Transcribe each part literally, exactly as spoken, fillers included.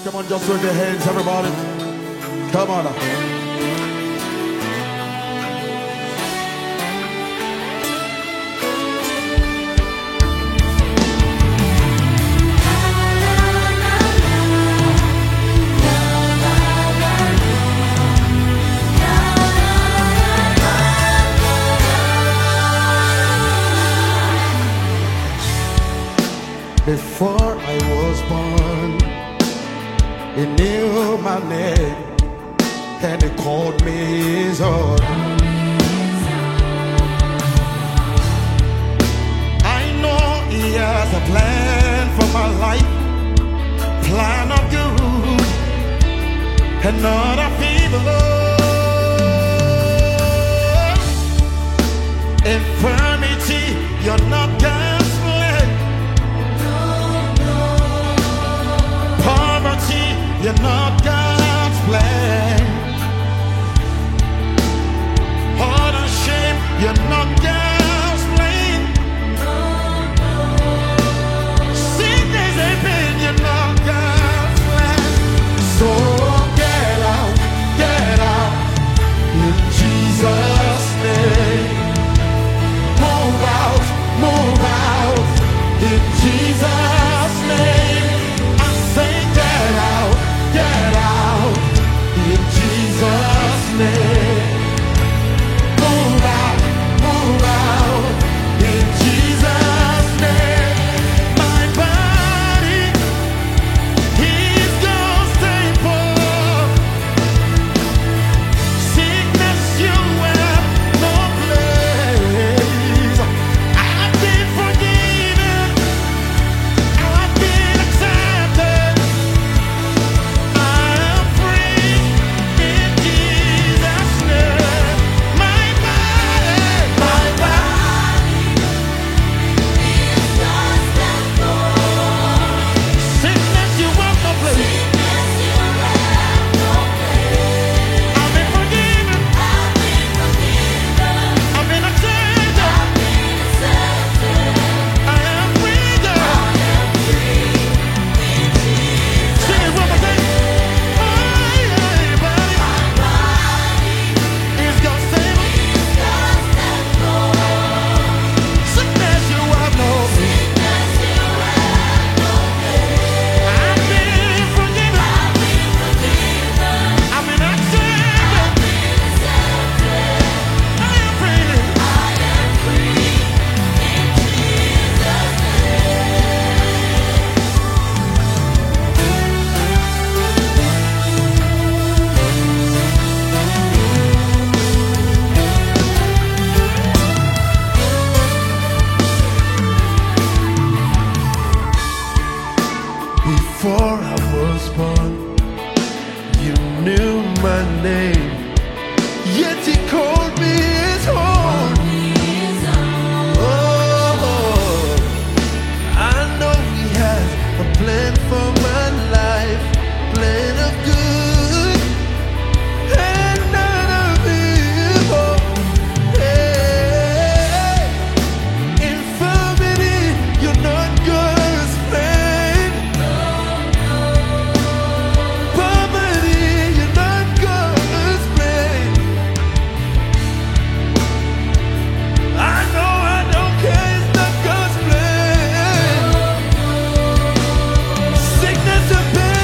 Come on, just raise your hands, everybody. Come on. Before I was born, He knew my name, and He called me His own. I know He has a plan for my life, plan of good and not of evil. Infirmity, you're not God's plan. Poverty, you're not God's plan. Heart and shame, you're not God's plan. Sickness and pain, you're not God's plan. So get out, get out in Jesus' name. Move out, move out in Jesus' name. I say get out, get out in Jesus' name. Move out, move out in Jesus' name. My body is God's temple. Sickness, you have no place. I've been forgiven, I've been accepted. I am free in Jesus' name. My body, my body is God's temple. Sickness, you have no place. I've been forgiven, I've been accepted. I am free, girl. Sing it one more time. My body is God's temple. Sickness, you have no place. I've been forgiven, I've been accepted. I am free. Before I was born, You knew my name, yet He called me His own. Oh, I know He has a plan for my life, plan of good and not of evil. Hey, infirmity, you're not God's plan. Poverty, you're not God's plan. I know, I don't care, it's not God's plan. Sickness and pain,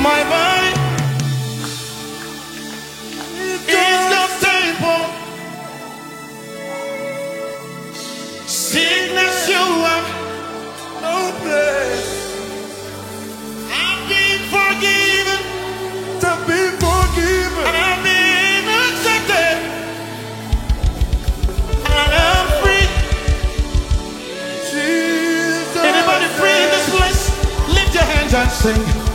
My body is God's temple. Sickness, you have no place. I've been forgiven, to be forgiven, and I've been accepted, and I'm free. Jesus. Anybody free in this place? Lift your hands and sing.